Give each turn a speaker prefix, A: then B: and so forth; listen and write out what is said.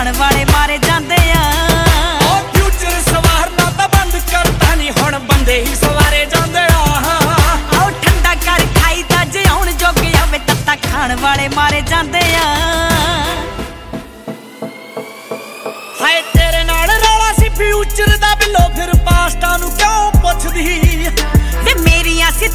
A: ਖਾਣ ਵਾਲੇ ਮਾਰੇ ਜਾਂਦੇ ਆ।
B: ਉਹ ਫਿਊਚਰ ਸਵਾਰਨਾ ਤਾਂ ਬੰਦ ਕਰਤਾ ਨੀ, ਹੁਣ ਬੰਦੇ ਹੀ ਸਵਾਰੇ ਜਾਂਦੇ ਆ।
A: ਆਓ ਠੰਡਾ ਕਰ ਖਾਈਦਾ ਜੇ ਆਉਣ ਜੋਗੇ ਆਵੇ ਤੱਤਾ ਖਾਣ ਵਾਲੇ ਮਾਰੇ ਜਾਂਦੇ ਆ।
B: ਹਾਏ ਤੇਰੇ ਨਾਲ ਰੌਲਾ ਸੀ ਫਿਊਚਰ ਦਾ ਬਿੱਲੋ, ਫਿਰ ਪਾਸਟਾਂ ਨੂੰ ਕਿਉਂ ਪੁੱਛਦੀ?
A: ਵੇ ਮੇਰੀਆਂ ਸੀ